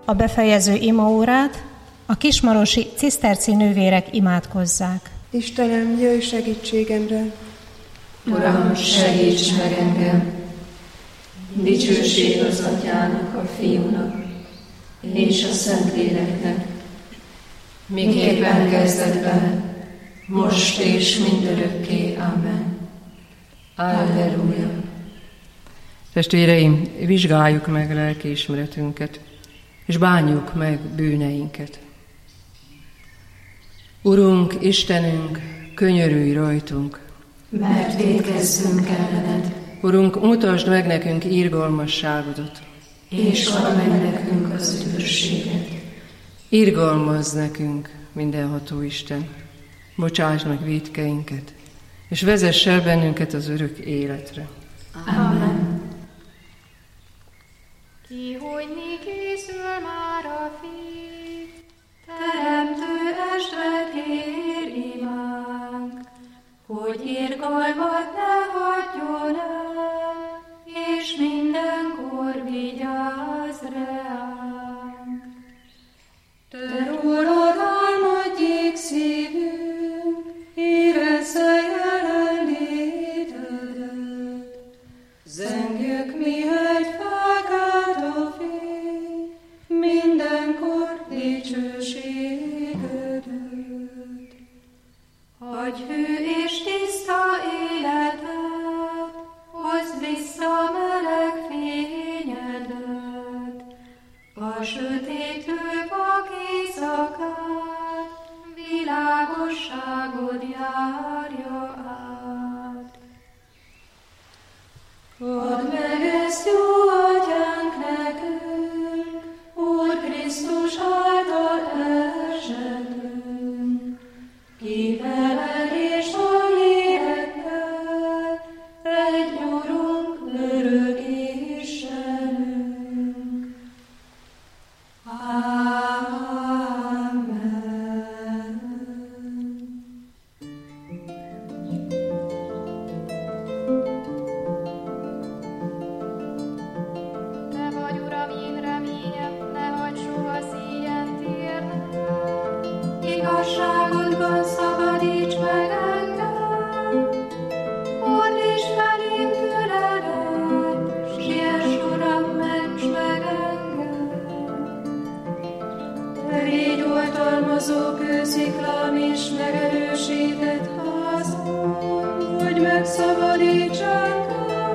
A befejező imaórát a kismarosi ciszterci nővérek imádkozzák. Istenem, jöjj segítségemre! Uram, segíts meg engem! Dicsőség az Atyának, a Fiúnak és a Szentléleknek, miképpen kezdetben, most és mindörökké. Amen. Alleluja. Testvéreim, vizsgáljuk meg lelkiismeretünket, és bánjuk meg bűneinket. Urunk, Istenünk, könyörülj rajtunk, mert vétkezzünk ellened. Urunk, mutasd meg nekünk irgalmasságodat, és add meg nekünk az üdvösséget. Irgalmazz nekünk, mindenható Isten, bocsáss meg vétkeinket, és vezess el bennünket az örök életre. Amen. Kihújni készül már a Fiú, teremtő esd kér imánk, hogy irgalmat ne hagyjon el, és mindenkor vigyázz ránk. Te rólad álmodjék szívünk, érezze jelenlétedet, zengjük mihegy felkelt a fény, mindenkor dicsőségedet. Adj hű és tiszta életet, hozd vissza meleg fényedet, a sötétő vak éjszakát, világosságod járja át. Add meg ezt, jó Atyánk, nekünk, Úr Krisztus által esetünk, ki veled és a lélekkel, egy Urunk, örök Istenünk. Amen. Te vagy, Uram, én reményem, ne hagyd soha szíjen térnem. Igazságodban szabadíts meg engem. Fordíts felém türeled, siess, Uram, ments meg engem. Te légy oltalmazó kősziklám és megerősített házam, hogy megszabadíts engem.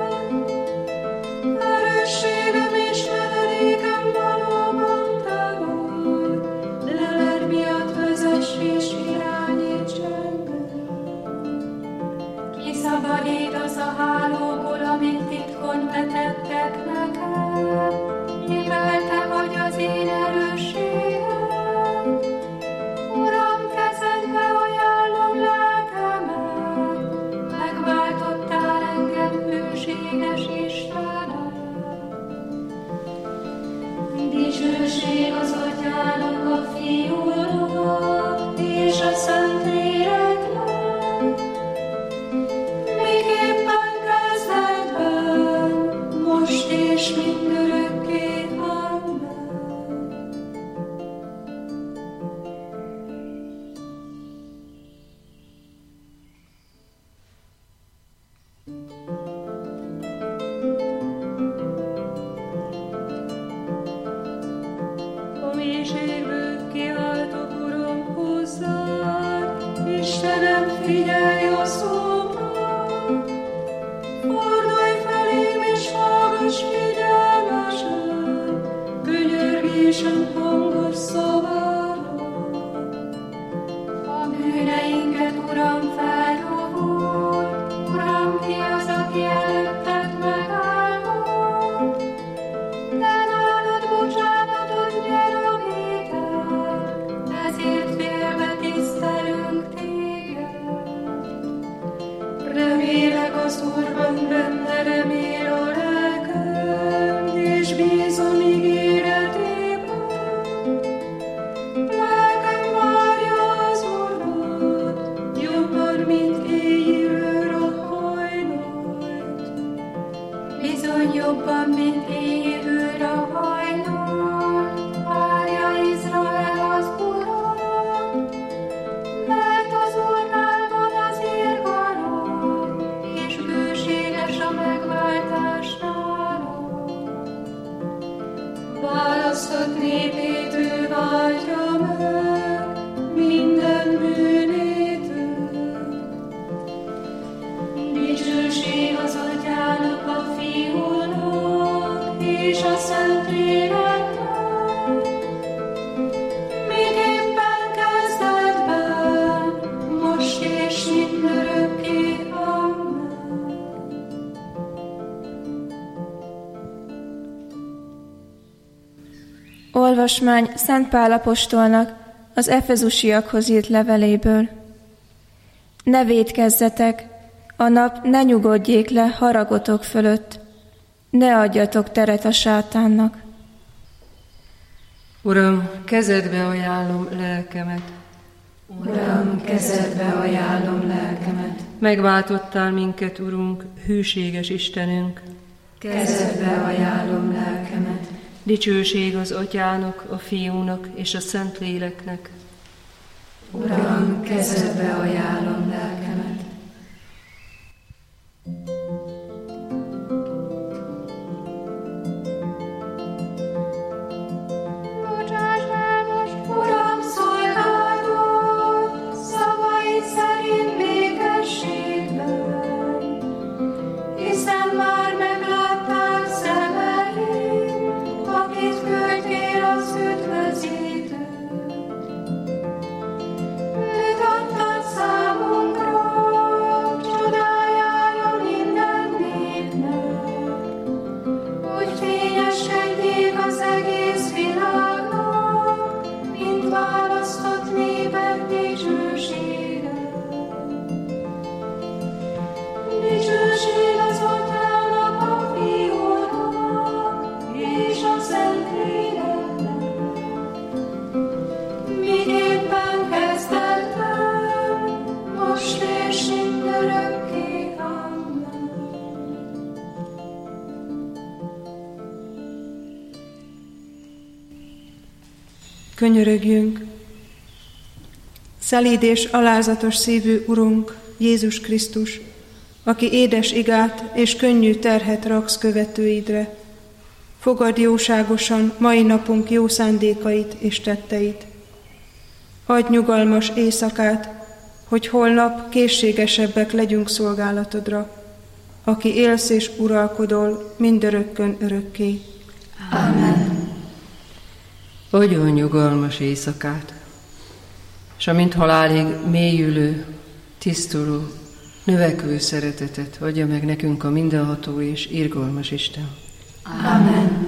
Erősségem és menedékem valóban te vagy, de leled miatt vezess és irányíts engem. Kiszabadítasz a hálóból, amit titkon vetettek nekem, mivel te vagy az én erősségem. Uram, kezedbe ajánlom lelkemet, megváltottál engem, hűséges Istenem. Dicsőség az Atyának, a Fiúnak és a Szentléleknek, miképpen kezdetben, most és mindörökké. Amen. A mélységből kiáltok, választott népét ő váltja meg minden bűnétől. Dicsőség az Atyának, a Fiúnak és a Szentléleknek, miképpen kezdetben, most és mindörökké. Amen. Olvasmány Szent Pál apostolnak az efezusiakhoz írt leveléből. Ne vétkezzetek, a nap ne nyugodjék le haragotok fölött, ne adjatok teret a sátánnak. Uram, kezedbe ajánlom lelkemet. Uram, kezedbe ajánlom lelkemet. Megváltottál minket, Urunk, hűséges Istenünk. Kezedbe ajánlom lelkemet. Dicsőség az Atyának, a Fiúnak és a Szentléleknek. Uram, kezedbe ajánlom lelkemet. Bocsáss el most, Uram, szolgálatot, szavaid szerint békességben, hiszen már megláttál szemeim, akit küldtél az üdvözítőt. Őt adtad számunkra, csodájára minden népnek, úgy fényeskedjék az egész világnak, mint választott népek dicsősége. Dicsőség az Atyának, a Fiúnak és a Szentléleknek, miképpen kezdetben, most és mindörökké. Amen. Könyörögjünk! Szelíd és alázatos szívű Urunk, Jézus Krisztus, aki édes igát és könnyű terhet raksz követőidre, fogadd jóságosan mai napunk jó szándékait és tetteit. Adj nyugalmas éjszakát, hogy holnap készségesebbek legyünk szolgálatodra, aki élsz és uralkodol mindörökkön örökké. Amen. Adjon nyugalmas éjszakát, és amint halálig mélyülő, tisztuló, növekvő szeretetet adja meg nekünk a mindenható és irgalmas Isten. Amen.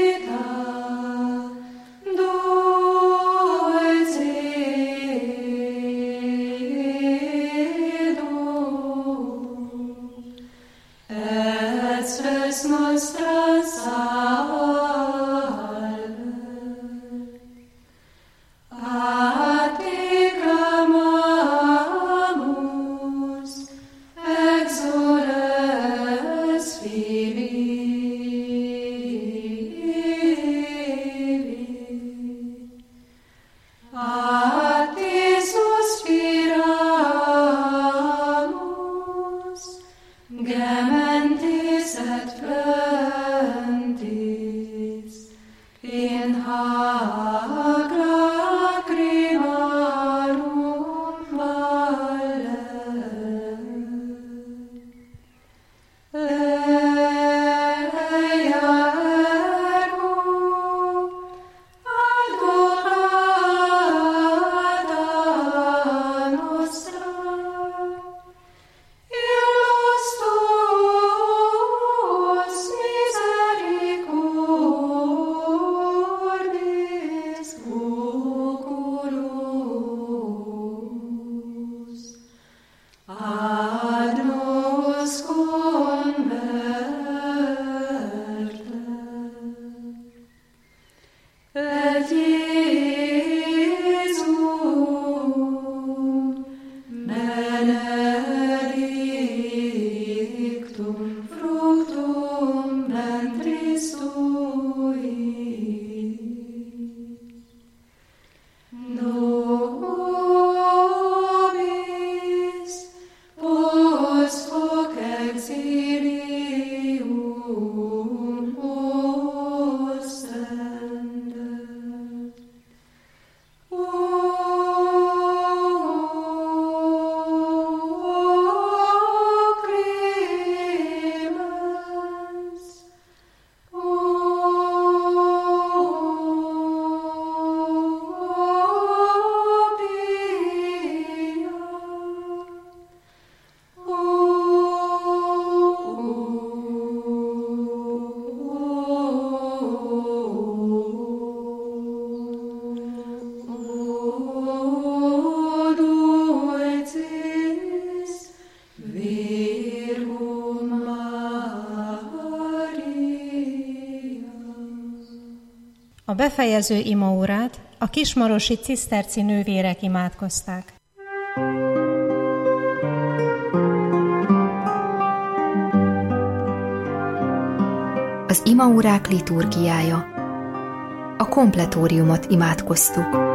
Vita, dolce A befejező imaórát a kismarosi ciszterci nővérek imádkozták. Az imaórák liturgiája. A kompletóriumot imádkoztuk.